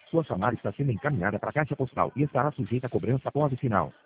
Sua chamada está sendo encaminhada para a caixa postal e estará sujeita a cobrança após o sinal.